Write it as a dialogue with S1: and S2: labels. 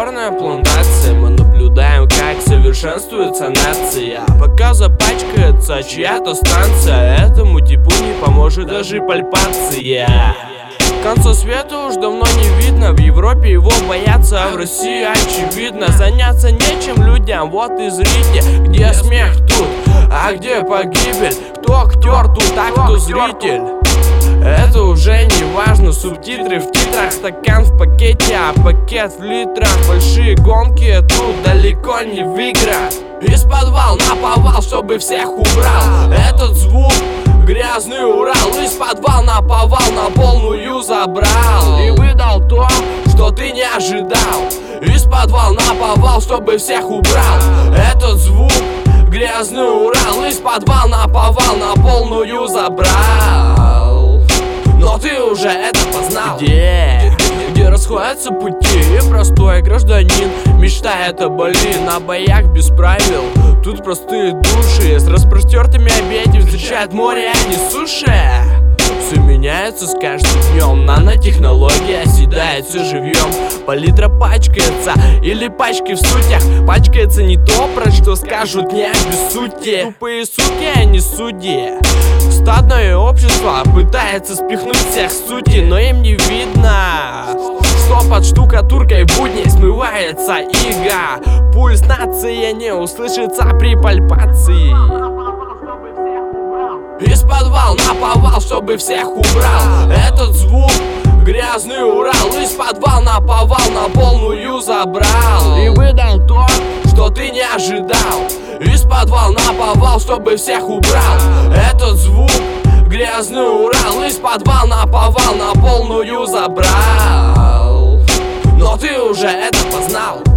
S1: черная плантация. Мы наблюдаем, как совершенствуется нация, пока запачкается чья-то станция. Этому типу не поможет даже пальпация. Конца света уж давно не видно. В Европе его боятся, а в России очевидно. Заняться нечем людям, вот и зрите. Где смех тут, а где погибель? Кто актер тут, а кто зритель? Это уже не важно. Субтитры в титрах, стакан в пакете, а пакет в литрах. Большие гонки тут далеко не в играх. Из подвал на повал, чтобы всех убрал этот звук. Грязный Урал из подвал на повал на полную забрал и выдал то, что ты не ожидал. Из подвал на повал, чтобы всех убрал этот звук. Грязный Урал из подвал на повал на полную забрал. Но ты уже это познал. Где расходятся пути, простой гражданин мечтает о Бали на боях без правил. Тут простые души с распростертыми объятиями встречают море, а не суши. Все меняется с каждым днем, нанотехнология оседается живьем. Палитра пачкается или пачки в сутях. Пачкается не то, про что скажут не обессудьте. Тупые суки, а не судьи. Стадное общество пытается спихнуть всех с сути, но им не видно, что под штукатуркой будней смывается иго. Пульс нации не услышится при пальпации. Из подвал на повал, чтобы всех убрал этот звук. Грязный Урал из подвал на повал на полную забрал и выдал то, что ты не ожидал. Из подвал на повал, чтобы всех убрал этот звук. Грязный Урал из подвал на повал на полную забрал. Но ты уже это познал.